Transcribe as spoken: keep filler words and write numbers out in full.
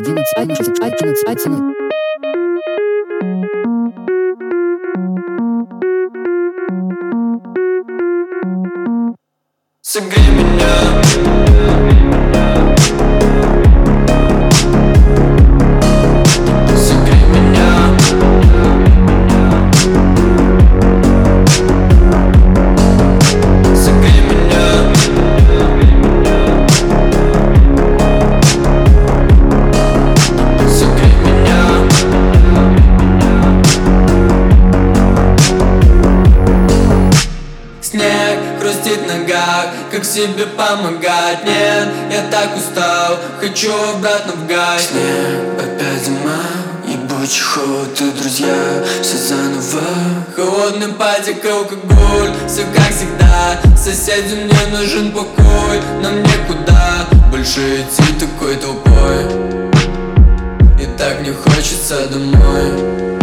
одиннадцать, одиннадцать, одиннадцать, одиннадцать. Согрей меня. Согрей меня. Согрей меня. Согрей меня. Снег хрустит в ногах, как себе помогать? Нет, я так устал, хочу обратно в гай. Снег, опять зима, ебучий холод и друзья, все заново. Холодный патик, алкоголь, все как всегда. Соседи, мне нужен покой, нам некуда больше идти такой толпой. И так не хочется домой.